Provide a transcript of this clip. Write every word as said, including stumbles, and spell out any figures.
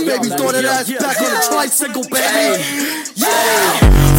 baby. Throw that ass back on the tricycle, baby. Yeah.